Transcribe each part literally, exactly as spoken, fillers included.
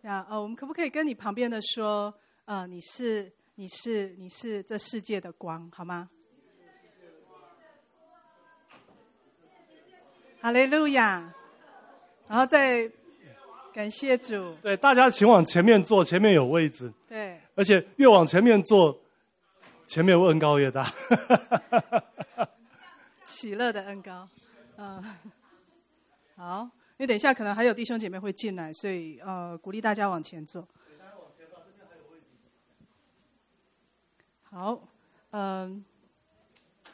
呀，呃，我们可不可以跟你旁边的说，呃，你是你是你是这世界的光，好吗？哈利路亚，然后再感谢主。 对，大家请往前面坐，前面有位置。 对， 而且越往前面坐，前面恩膏越大。 喜乐的恩膏，嗯、呃，好，因为等一下可能还有弟兄姐妹会进来，所以呃，鼓励大家往前坐。好，嗯、呃，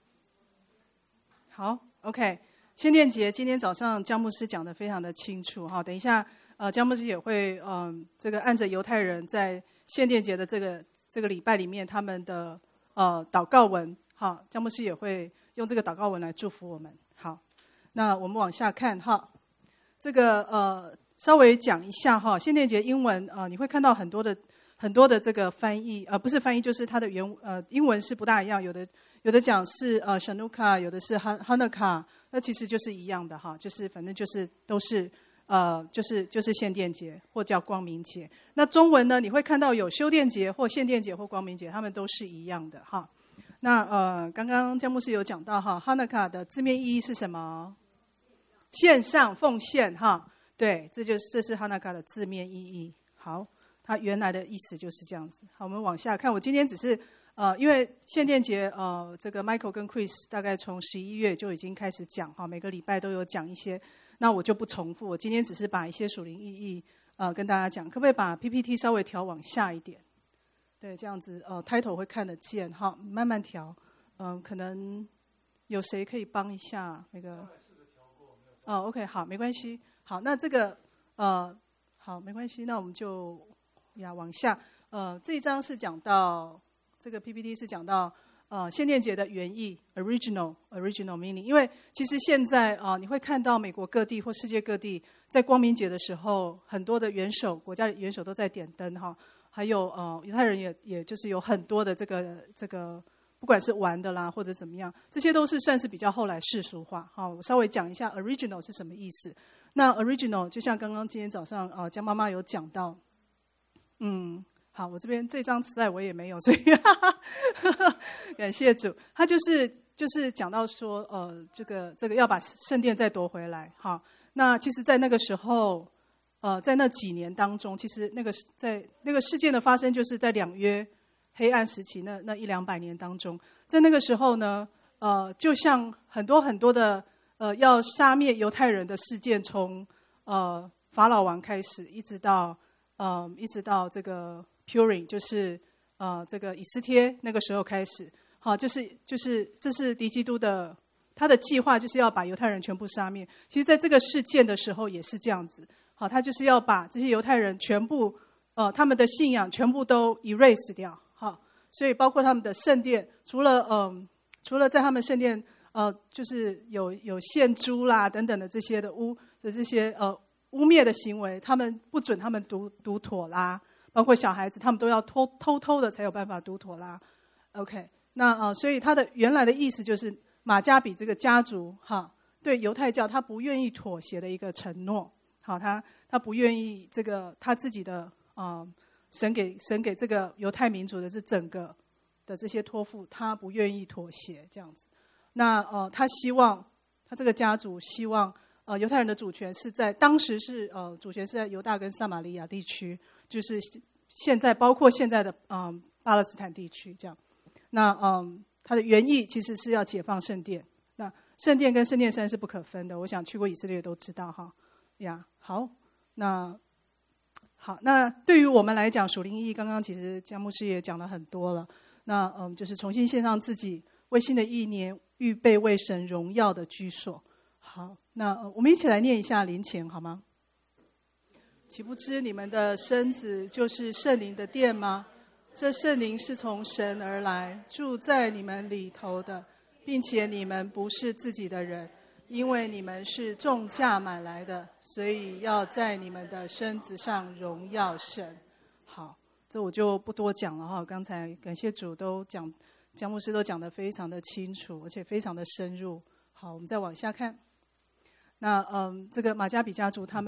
好 ，OK。献殿节今天早上姜牧师讲得非常的清楚哈，等一下呃姜牧师也会嗯、呃、这个按着犹太人在献殿节的这个这个礼拜里面他们的呃祷告文哈，姜牧师也会用这个祷告文来祝福我们。好，那我们往下看哈，这个呃稍微讲一下哈，献殿节英文呃你会看到很多的很多的这个翻译呃不是翻译就是它的原呃英文是不大一样，有的有的讲是呃 Chanukah， 有的是 Hanukkah， 那其实就是一样的哈，就是反正就是都是呃就是就是献殿节或叫光明节。那中文呢，你会看到有修殿节或献殿节或光明节，他们都是一样的哈。那呃刚刚姜牧师有讲到哈 ，Hanukkah 的字面意义是什么？献上奉献哈，对，这就是这是 Hanukkah 的字面意义。好，它原来的意思就是这样子。好，我们往下看，我今天只是。呃，因为献殿节，呃，这个 Michael 跟 Chris 大概从十一月就已经开始讲哈，每个礼拜都有讲一些，那我就不重复。我今天只是把一些属灵意义，呃，跟大家讲。可不可以把 P P T 稍微调往下一点？对，这样子，呃 ，title 会看得见哈，慢慢调。嗯、呃，可能有谁可以帮一下那个？哦 ，OK， 好，没关系。好，那这个，呃，好，没关系，那我们就呀往下。呃，这一章是讲到。这个 P P T 是讲到呃献殿节的原意 original original meaning， 因为其实现在啊、呃、你会看到美国各地或世界各地在光明节的时候，很多的元首国家的元首都在点灯哈，还有呃犹太人也也就是有很多的这个这个不管是玩的啦或者怎么样，这些都是算是比较后来世俗化。好，我稍微讲一下 original 是什么意思。那 original 就像刚刚今天早上呃江妈妈有讲到，嗯。好，我这边这张磁带我也没有，所以哈哈感谢主。他就是就是讲到说，呃，这个这个要把圣殿再夺回来。哈，那其实，在那个时候，呃，在那几年当中，其实那个在那个事件的发生，就是在两约黑暗时期那那一两百年当中，在那个时候呢，呃，就像很多很多的呃要杀灭犹太人的事件，从呃法老王开始，一直到呃一直到这个。Purim 就是呃这个以斯帖那个时候开始，好，就是就是这是敌基督的他的计划，就是要把犹太人全部杀灭。其实在这个事件的时候也是这样子，好，他就是要把这些犹太人全部呃他们的信仰全部都 erase 掉，好，所以包括他们的圣殿，除了嗯、呃、除了在他们圣殿呃就是有有献猪啦等等的这些的污的这些呃污蔑的行为，他们不准他们读读妥拉。包括小孩子，他们都要偷偷偷的才有办法读妥拉。OK， 那呃，所以他的原来的意思就是马加比这个家族哈，对犹太教他不愿意妥协的一个承诺。好，他他不愿意这个他自己的呃神给神给这个犹太民族的这整个的这些托付，他不愿意妥协这样子。那呃，他希望他这个家族希望呃犹太人的主权是在当时是呃主权是在犹大跟撒玛利亚地区。就是现在，包括现在的嗯巴勒斯坦地区这样，那嗯它的原意其实是要解放圣殿。那圣殿跟圣殿山是不可分的，我想去过以色列都知道哈呀。好，那好，那对于我们来讲，属灵意义刚刚其实江牧师也讲了很多了。那嗯就是重新献上自己，为新的一年预备为神荣耀的居所。好，那、呃、我们一起来念一下灵前好吗？岂不知你们的身子就是圣灵的殿吗？这圣灵是从神而来，住在你们里头的，并且你们不是自己的人，因为你们是重价买来的，所以要在你们的身子上荣耀神。好，这我就不多讲了哈。刚才感谢主都讲，江牧师都讲得非常的清楚，而且非常的深入。好，我们再往下看。那嗯，这个马加比家族他们。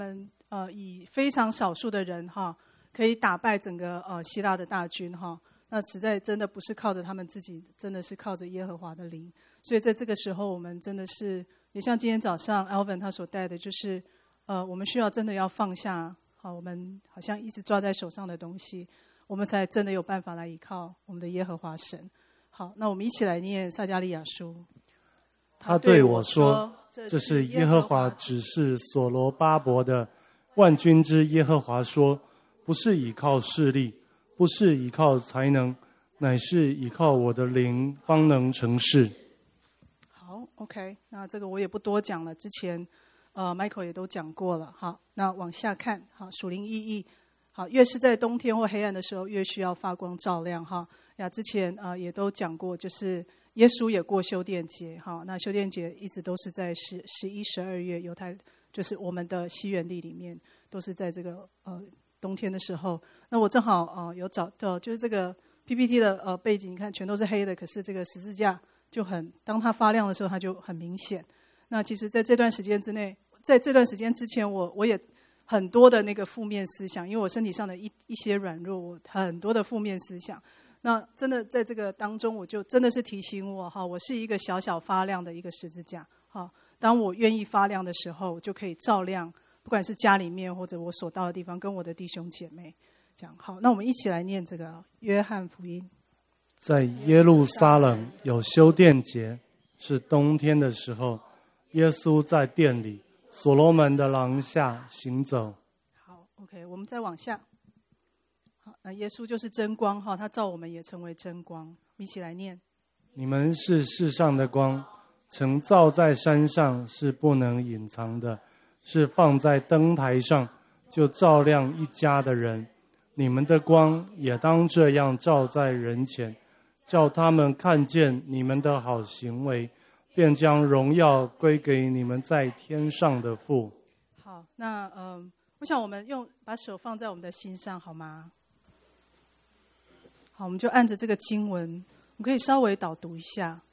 呃以非常少数的人哈，可以打败整个呃希腊的大军哈。那实在真的不是靠着他们自己，真的是靠着耶和华的灵。所以在这个时候，我们真的是也像今天早上 Alvin 他所带的，就是呃，我们需要真的要放下，好，我们好像一直抓在手上的东西，我们才真的有办法来依靠我们的耶和华神。好，那我们一起来念撒迦利亚书。 他对我说：“这是耶和华指示所罗巴伯的。万军之耶和华说，不是倚靠势力，不是倚靠才能，乃是倚靠我的灵，方能成事。” 好 ，OK， 那这个我也不多讲了，之前呃 Michael 也都讲过了。好，那往下看，好，属灵意义。好，越是在冬天或黑暗的时候，越需要发光照亮。哈，呀，之前呃也都讲过，就是耶稣也过修殿节。哈，那修殿节一直都是在十十一、十二月，犹太就是我们的西元历里面都是在这个呃冬天的时候。那我正好呃有找到，就是这个 P P T 的呃背景，你看全都是黑的，可是这个十字架就很，当它发亮的时候，它就很明显。那其实在这段时间之内，在这段时间之前，我我也很多的那个负面思想，因为我身体上的一一些软弱，我很多的负面思想。那真的在这个当中，我就真的是提醒我哈，我是一个小小发亮的一个十字架哈。当我愿意发亮的时候，就可以照亮，不管是家里面或者我所到的地方，跟我的弟兄姐妹这样。好，那我们一起来念这个约翰福音。 在耶路撒冷有修殿节，是冬天的时候，耶稣在殿里所罗门的廊下行走。 好 ，OK， 我们再往下。好，那耶稣就是真光哈，他照我们也成为真光。我们一起来念： 你们是世上的光，曾照在山上，是不能隐藏的，是放在灯台上，就照亮一家的人。你们的光也当这样照在人前，叫他们看见你们的好行为，便将荣耀归给你们在天上的父。 好，那嗯、呃，我想我们用把手放在我们的心上，好吗？好，我们就按着这个经文，我们可以稍微导读一下。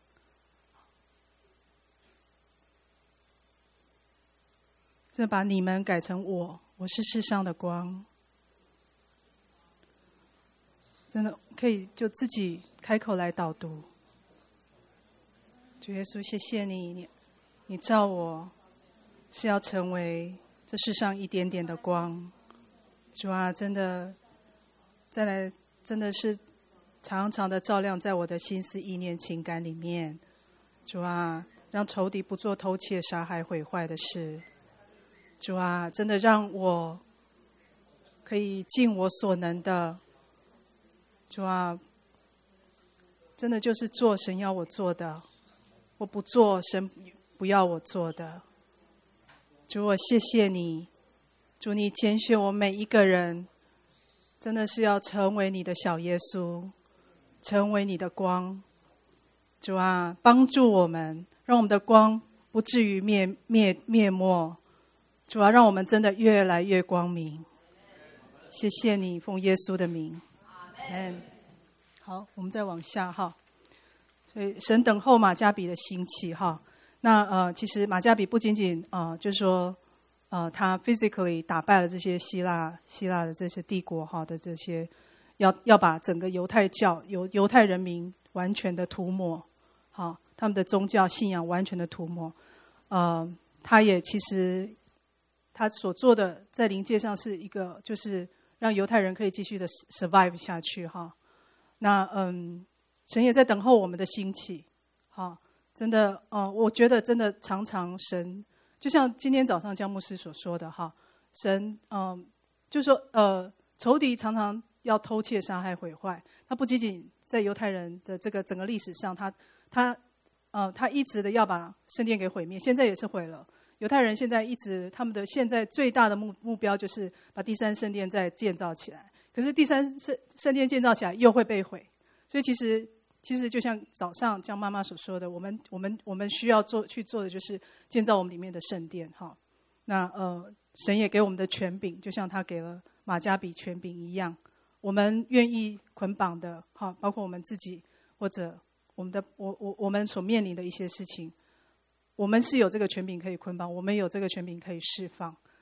这把你们改成我，我是世上的光。真的可以就自己开口来导读。主耶稣，谢谢你，你你照我是要成为这世上一点点的光。主啊，真的再来真的是常常的照亮在我的心思意念情感里面。主啊，让仇敌不做偷窃杀害毁坏的事。主啊，真的让我可以尽我所能的，主啊，真的就是做神要我做的，我不做神不要我做的。主，我谢谢你，主，你拣选我每一个人，真的是要成为你的小耶稣，成为你的光。主啊，帮助我们，让我们的光不至于灭灭灭没。主啊，让我们真的越来越光明。谢谢你，奉耶稣的名。Amen。好，我们再往下哈。所以神等候马加比的兴起哈。那呃，其实马加比不仅仅呃，就是说呃，他 physically 打败了这些希腊希腊的这些帝国哈的这些，要要把整个犹太教犹犹太人民完全的涂抹，好，他们的宗教信仰完全的涂抹。呃，他也其实他所做的在灵界上是一个，就是让犹太人可以继续的 survive 下去哈。那嗯，神也在等候我们的兴起，哈，真的，呃，我觉得真的常常神，就像今天早上江牧师所说的哈，神，嗯、呃，就说呃，仇敌常常要偷窃、杀害、毁坏，他不仅仅在犹太人的这个整个历史上，他他呃，他一直的要把圣殿给毁灭，现在也是毁了。犹太人现在一直他们的现在最大的目目标就是把第三圣殿再建造起来。可是第三圣圣殿建造起来又会被毁，所以其实其实就像早上江妈妈所说的，我们我们我们需要做去做的就是建造我们里面的圣殿哈。那呃，神也给我们的权柄，就像他给了马加比权柄一样，我们愿意捆绑的哈，包括我们自己或者我们的我我我们所面临的一些事情，我们是有这个权柄可以捆绑，我们有这个权柄可以释放。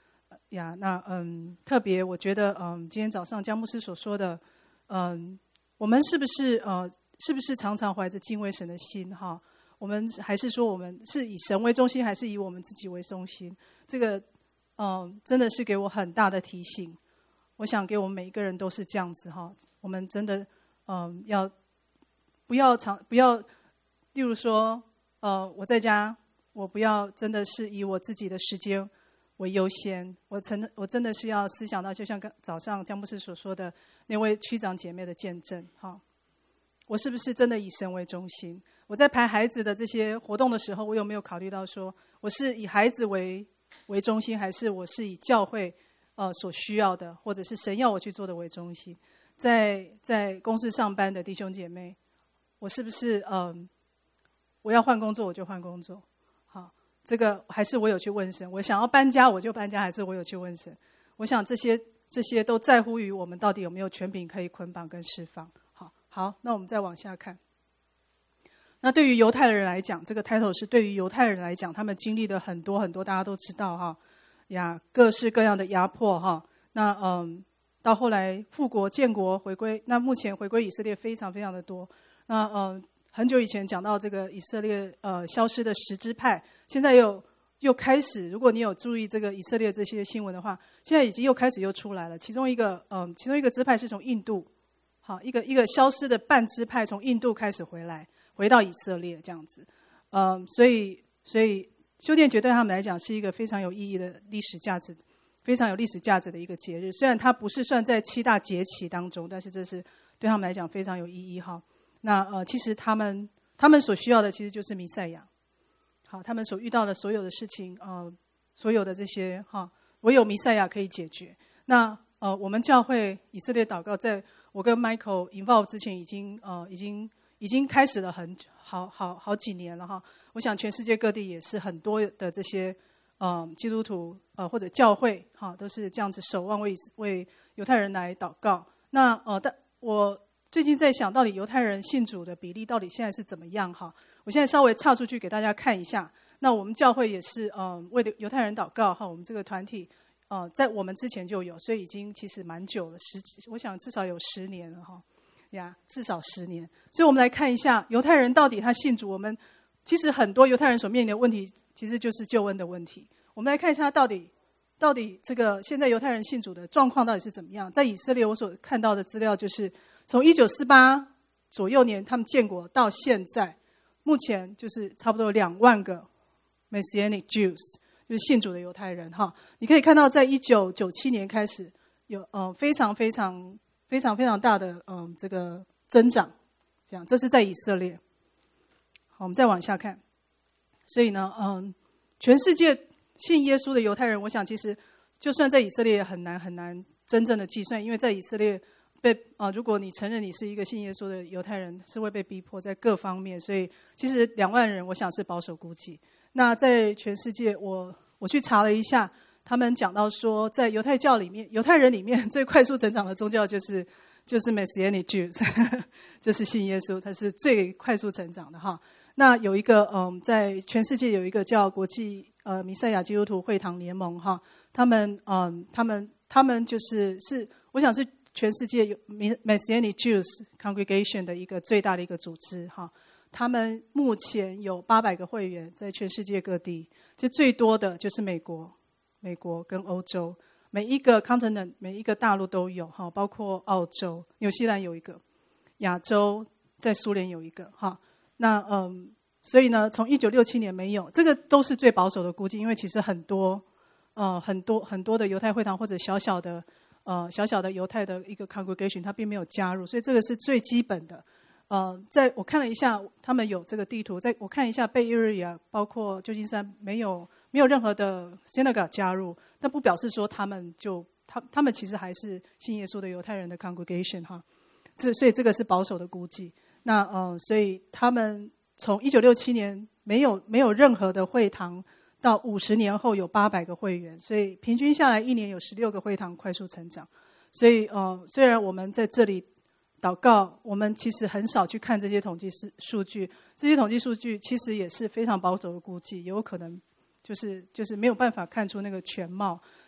呀，那嗯，特别我觉得嗯，今天早上江牧师所说的，嗯，我们是不是呃，是不是常常怀着敬畏神的心哈？我们还是说我们是以神为中心，还是以我们自己为中心？这个嗯，真的是给我很大的提醒。我想给我们每一个人都是这样子哈。我们真的嗯，要不要常不要，例如说呃，我在家。我不要真的是以我自己的时间为优先，我真我真的是要思想到，就像刚早上江牧师所说的那位区长姐妹的见证哈，我是不是真的以神为中心？我在排孩子的这些活动的时候，我有没有考虑到说，我是以孩子为为中心，还是我是以教会呃所需要的，或者是神要我去做的为中心？在在公司上班的弟兄姐妹，我是不是嗯、呃，我要换工作我就换工作？这个还是我有去问神，我想要搬家我就搬家，还是我有去问神？我想这些这些都在乎于我们到底有没有权柄可以捆绑跟释放。好，好，那我们再往下看。那对于犹太人来讲，这个 title 是对于犹太人来讲，他们经历的很多很多，大家都知道哈，呀，各式各样的压迫哈。那嗯，到后来复国建国回归，那目前回归以色列非常非常的多。那嗯。很久以前讲到这个以色列呃消失的十支派，现在又又开始。如果你有注意这个以色列这些新闻的话，现在已经又开始又出来了。其中一个嗯、呃，其中一个支派是从印度，好一个一个消失的半支派从印度开始回来，回到以色列这样子。嗯、呃，所以所以修殿节对他们来讲是一个非常有意义的历史价值，非常有历史价值的一个节日。虽然它不是算在七大节期当中，但是这是对他们来讲非常有意义哈。那呃，其实他们他们所需要的其实就是弥赛亚，好，他们所遇到的所有的事情，呃，所有的这些哈，唯有弥赛亚可以解决。那呃，我们教会以色列祷告，在我跟 Michael involve 之前，已经呃，已经已经开始了很好好好几年了哈。我想全世界各地也是很多的这些呃基督徒呃或者教会哈，都是这样子守望为为犹太人来祷告。那呃，但我。最近在想到底犹太人信主的比例到底现在是怎么样哈？我现在稍微岔出去给大家看一下。那我们教会也是呃为犹太人祷告哈，我们这个团体呃在我们之前就有，所以已经其实蛮久了，十我想至少有十年了哈呀，至少十年。所以我们来看一下犹太人到底他信主，我们其实很多犹太人所面临的问题其实就是救恩的问题。我们来看一下到底到底这个现在犹太人信主的状况到底是怎么样。在以色列我所看到的资料就是从一九四八左右年他们建国到现在，目前就是差不多有两万个 Messianic Jews， 就是信主的犹太人哈。你可以看到，在一九九七年开始有呃非常非常非常非常大的嗯、呃、这个增长，这样这是在以色列。好，我们再往下看。所以呢，嗯，全世界信耶稣的犹太人，我想其实就算在以色列也很难很难真正的计算，因为在以色列。被啊、呃，如果你承认你是一个信耶稣的犹太人，是会被逼迫在各方面，所以其实两万人，我想是保守估计。那在全世界，我我去查了一下，他们讲到说，在犹太教里面，犹太人里面最快速成长的宗教就是就是 Messianic Jews， 就是信耶稣，它是最快速成长的哈。那有一个嗯，在全世界有一个叫国际呃弥赛亚基督徒会堂联盟哈，他们嗯，他们他们就是是，我想是。全世界有 Messianic Jews Congregation 的一个最大的一个组织哈，他们目前有八百个会员，在全世界各地，就最多的就是美国，美国跟欧洲，每一个 continent 每一个大陆都有哈，包括澳洲、纽西兰有一个，亚洲在苏联有一个哈。那嗯，所以呢，从一九六七年没有，这个都是最保守的估计，因为其实很多呃很多很多的犹太会堂或者小小的。呃，小小的犹太的一个 congregation， 它并没有加入，所以这个是最基本的。呃，在我看了一下，他们有这个地图，在我看一下 Bay Area， 包括旧金山，没有没有任何的 synagogue 加入，但不表示说他们就他他们其实还是信耶稣的犹太人的 congregation 哈。这所以这个是保守的估计。那呃，所以他们从一九六七年没有没有任何的会堂。到五十年后有八百个会员，所以平均下来一年有十六个会堂快速成长。所以呃，虽然我们在这里祷告，我们其实很少去看这些统计数据，这些统计数据其实也是非常保守的估计，有可能就是就是没有办法看出那个全貌。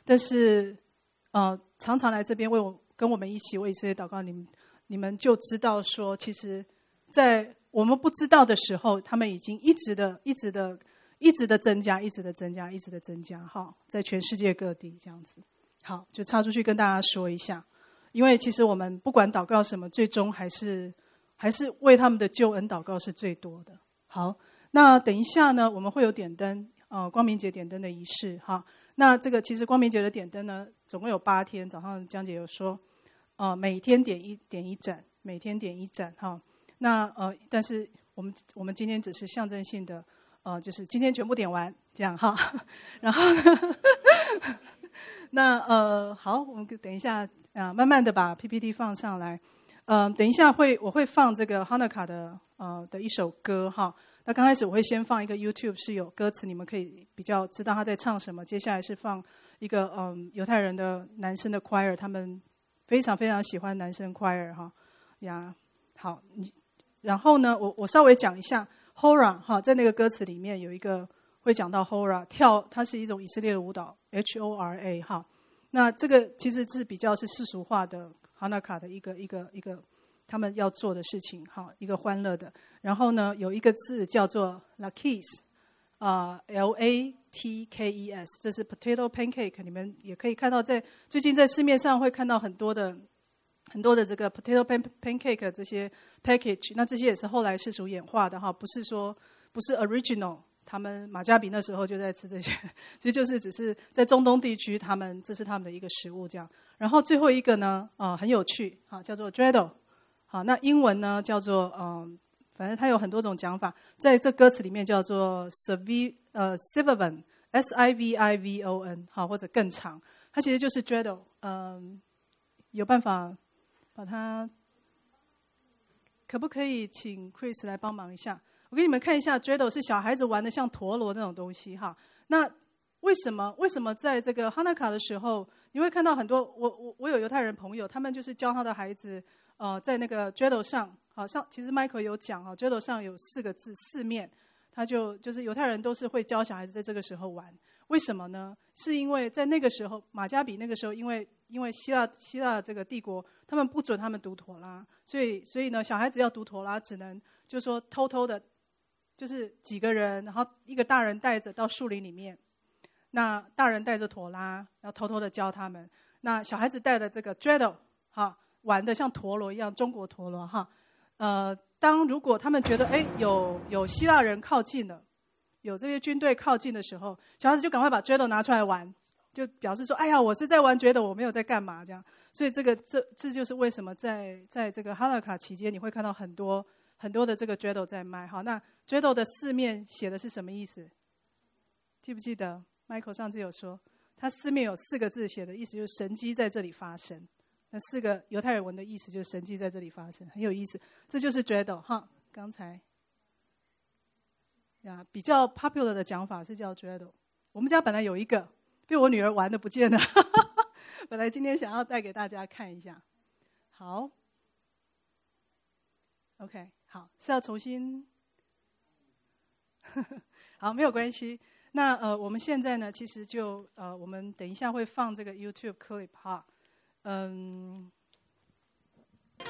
但是呃，常常来这边为我跟我们一起为以色列祷告，你们你们就知道说，其实，在我们不知道的时候，他们已经一直的、一直的、一直的增加、一直的增加、一直的增加，哈，在全世界各地这样子。好，就插出去跟大家说一下，因为其实我们不管祷告什么，最终还是还是为他们的救恩祷告是最多的。好，那等一下呢，我们会有点灯，呃，光明节点灯的仪式，哈。那这个其实光明节的点灯呢，总共有八天。早上江姐有说，呃，每天点一点一盏，每天点一盏，哈。那呃，但是我们我们今天只是象征性的，呃，就是今天全部点完这样哈。然后呢，那呃，好，我们等一下啊、呃，慢慢的把 P P T 放上来。嗯、呃，等一下会我会放这个 Hanukkah 的呃的一首歌哈。那刚开始我会先放一个 YouTube 是有歌词，你们可以比较知道他在唱什么。接下来是放一个嗯犹太人的男生的 choir， 他们非常非常喜欢男生 choir 哈呀。好，你然后呢，我我稍微讲一下 Hora 哈，在那个歌词里面有一个会讲到 Hora 跳，它是一种以色列的舞蹈 H O R A 哈。那这个其实是比较是世俗化的 Hanukkah 的一个一个一个他们要做的事情哈，一个欢乐的。然后呢，有一个字叫做 Lakis， 啊、呃、，L A T K E S， 这是 potato pancake。你们也可以看到在，在最近在市面上会看到很多的很多的这个 potato pancake 这些 package。那这些也是后来世俗演化的哈，不是说不是 original。他们马加比那时候就在吃这些，其实就是只是在中东地区，他们这是他们的一个食物这样。然后最后一个呢，呃，很有趣，好，叫做 dreidel。好，那英文呢叫做嗯、呃，反正它有很多种讲法，在这歌词里面叫做 Siv 呃 Sivavon S I V I V O N 好，或者更长，它其实就是 dreidel。嗯，有办法把它，可不可以请 Chris 来帮忙一下？我给你们看一下 dreidel 是小孩子玩的像陀螺那种东西哈。那为什么为什么在这个 Hanukkah 的时候，你会看到很多我我我有犹太人朋友，他们就是教他的孩子。呃，在那个 dreidel 上，好像其实 Michael 有讲哈 ，dreidel 上有四个字四面，他就就是犹太人都是会教小孩子在这个时候玩。为什么呢？是因为在那个时候，马加比那个时候，因为因为希腊希腊这个帝国，他们不准他们读妥拉，所以所以呢，小孩子要读妥拉，只能就是说偷偷的，就是几个人，然后一个大人带着到树林里面，那大人带着妥拉，然后偷偷的教他们，那小孩子带的这个 dreidel 哈。玩的像陀螺一样，中国陀螺哈，呃，当如果他们觉得哎有有希腊人靠近了，有这些军队靠近的时候，小孩子就赶快把 dreidel 拿出来玩，就表示说，哎呀，我是在玩 dreidel，我没有在干嘛这样。所以这个这这就是为什么在在这个 Hanukkah 期间，你会看到很多很多的这个 dreidel 在卖。好，那 dreidel 的四面写的是什么意思？记不记得 Michael 上次有说，他四面有四个字写的意思就是神迹在这里发生。那四个犹太人文的意思就是神迹在这里发生，很有意思。这就是 dreidel 哈，刚才呀比较 popular 的讲法是叫 dreidel。我们家本来有一个，被我女儿玩的不见了，本来今天想要带给大家看一下。好 ，OK， 好，是要重新，好，没有关系。那呃，我们现在呢，其实就呃，我们等一下会放这个 YouTube clip 哈。嗯，我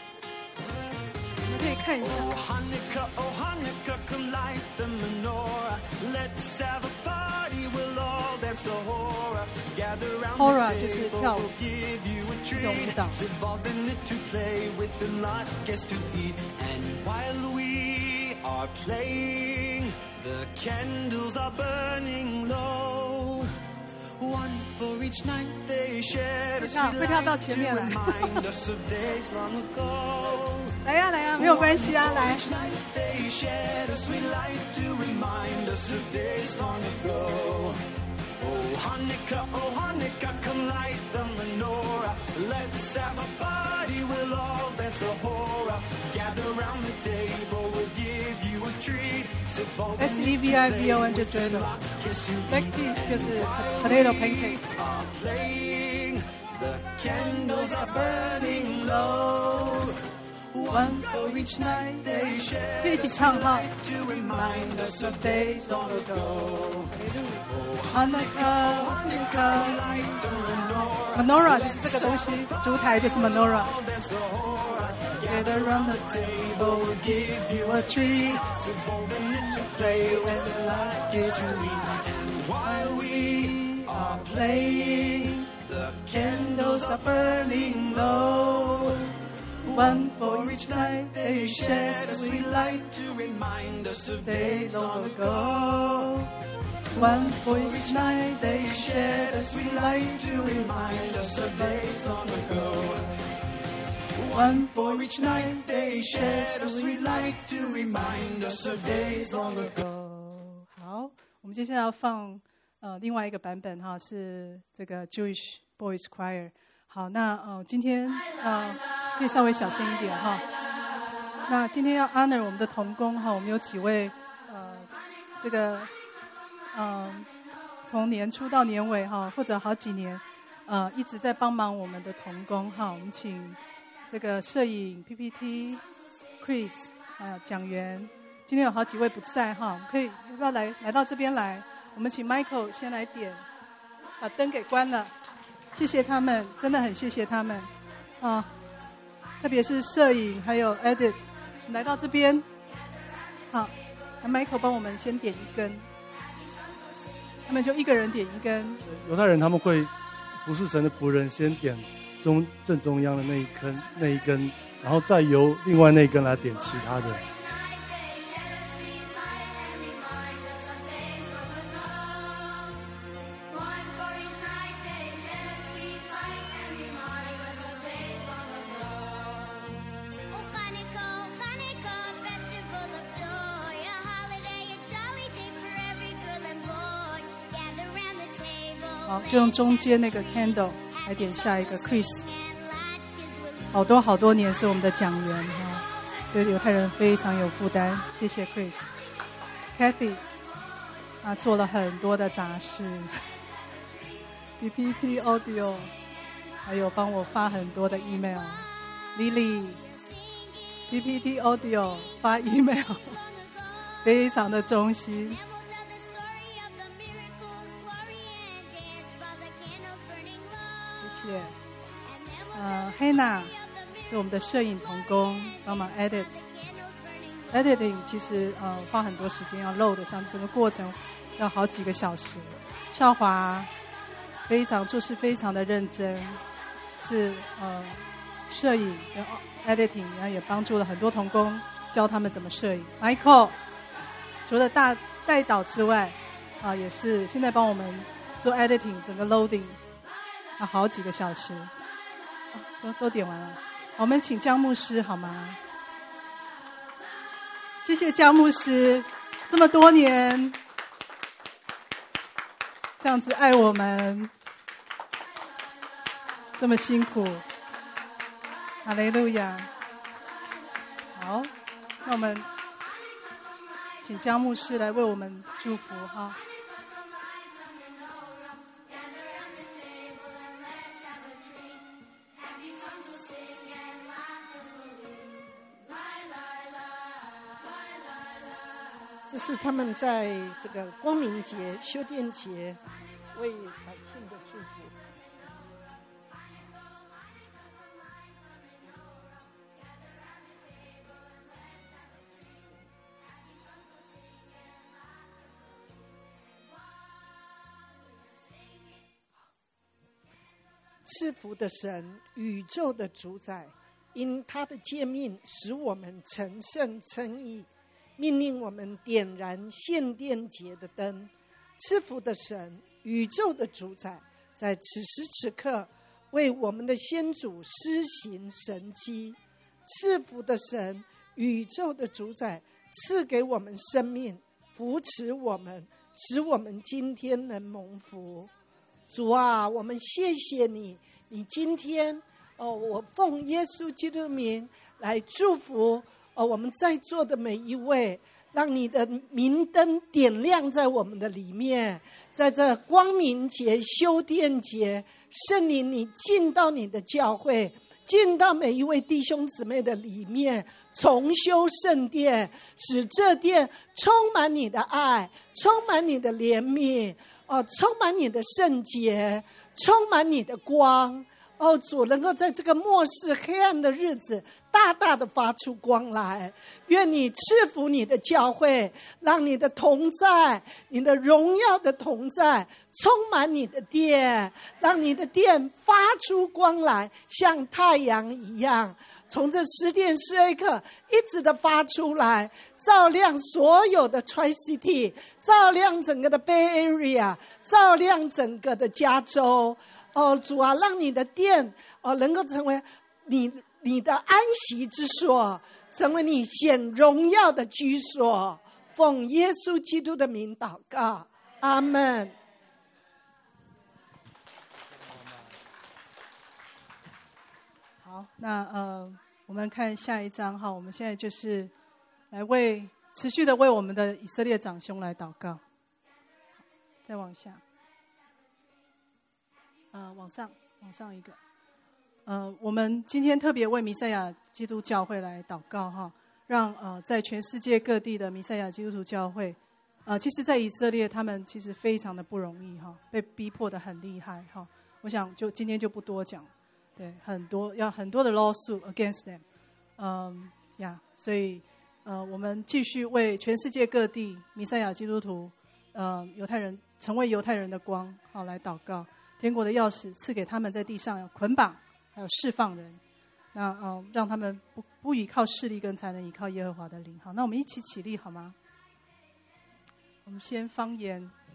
们可以看一下。Hora 就是跳舞，一种舞蹈。One for each night they shared a sweet light to remind us of days long ago. 来呀来呀，没有关系啊，来。Each night they shared a sweet light to remind us of days long ago. Oh Hanukkah, oh Hanukkah, come light the menorah. Let's have a party, we'll all dance the horror. Gather round the table, we'll give you a treat. S E V I V O N 就 dreidel， Lakis 就是 potato pancake。The candles are burning low. One for each night they share. 可以一起唱哈。To remind us of days long ago. Hanukkah, Hanukkah, Menorah 就是这个东西，烛台就是 Menorah. Gather around the table, we'll give you a treat. Something to play when the light is green. While we are playing, the candles are burning low. One for each night they shed a sweet light to remind us of days long ago. One for each night they shed a sweet light to remind us of days long ago. One for each night they shed a sweet light to remind us of days long ago. 好，我们接下来要放呃另外一个版本哈，是这个 Jewish Boys Choir。好，那呃今天呃可以稍微小声一点哈。那今天要 honor 我们的同工哈，我们有几位呃这个嗯、呃、从年初到年尾哈，或者好几年呃一直在帮忙我们的同工哈，我们请这个摄影 P P T Chris 啊讲员，今天有好几位不在哈，我们可以要不要来来到这边来？我们请 Michael 先来点，把灯给关了。谢谢他们，真的很谢谢他们啊！特别是摄影还有 edit， 来到这边，好，那 Michael 帮我们先点一根，他们就一个人点一根。 犹太人他们会服侍神的仆人先点中正中央的那一根那一根，然后再由另外那一根来点其他的。 好，就用中间那个 candle 来点下一个 Chris， 好多好多年是我们的讲员哈，对犹太人非常有负担，谢谢 Chris。Kathy 啊，做了很多的杂事 ，P P T Audio， 还有帮我发很多的 email。Lily P P T Audio 发 email， 非常的忠心。呃 ，Hannah 是我们的摄影同工，帮忙 edit。editing 其实呃花很多时间要 load 上，整个过程要好几个小时。少华非常做事非常的认真，是呃摄影跟 editing， 然后也帮助了很多同工，教他们怎么摄影。Michael 除了大带导之外，啊、呃、也是现在帮我们做 editing， 整个 loading。要好几个小时，哦、都都点完了。我们请江牧师好吗？谢谢江牧师，这么多年这样子爱我们，这么辛苦，哈利路亚。好，那我们请江牧师来为我们祝福哈。 这是他们在这个光明节、修殿节为百姓的祝福。赐福的神，宇宙的主宰，因他的诫命使我们成圣称义，命令我们点燃献殿节的灯。赐福的神，宇宙的主宰，在此时此刻为我们的先祖施行神迹。赐福的神，宇宙的主宰，赐给我们生命，扶持我们，使我们今天能蒙福。主啊，我们谢谢你，你今天哦，我奉耶稣基督的名来祝福哦，我们在座的每一位，让你的明灯点亮在我们的里面，在这光明节、修殿节，圣灵你进到你的教会， 进到每一位弟兄姊妹的里面，重修圣殿，使这殿充满你的爱，充满你的怜悯，哦，充满你的圣洁，充满你的光。哦，主能够在这个末世黑暗的日子大大的发出光来。愿你赐福你的教会，让你的同在，你的荣耀的同在充满你的殿，让你的殿发出光来，像太阳一样，从这十点四 A 克一直的发出来，照亮所有的 Tri-City， 照亮整个的 Bay Area， 照亮整个的加州。哦，主啊，让你的殿哦能够成为你你的安息之所，成为你显荣耀的居所。奉耶稣基督的名祷告，阿们。 好，那呃，我们看下一章哈。我们现在就是来为持续的为我们的以色列长兄来祷告。再往下。呃，往上，往上一个。呃，我们今天特别为弥赛亚基督教会来祷告哈，让呃在全世界各地的弥赛亚基督徒教会，呃，其实在以色列他们其实非常的不容易哈，被逼迫的很厉害哈。我想就今天就不多讲，对，很多要很多的 lawsuit against them， 嗯呀，所以呃我们继续为全世界各地弥赛亚基督徒，呃犹太人成为犹太人的光，好来祷告。天国的钥匙赐给他们，在地上有捆绑，还有释放人。那呃，让他们不不依靠势力，更才能依靠耶和华的灵。好，那我们一起起立好吗？我们先方言。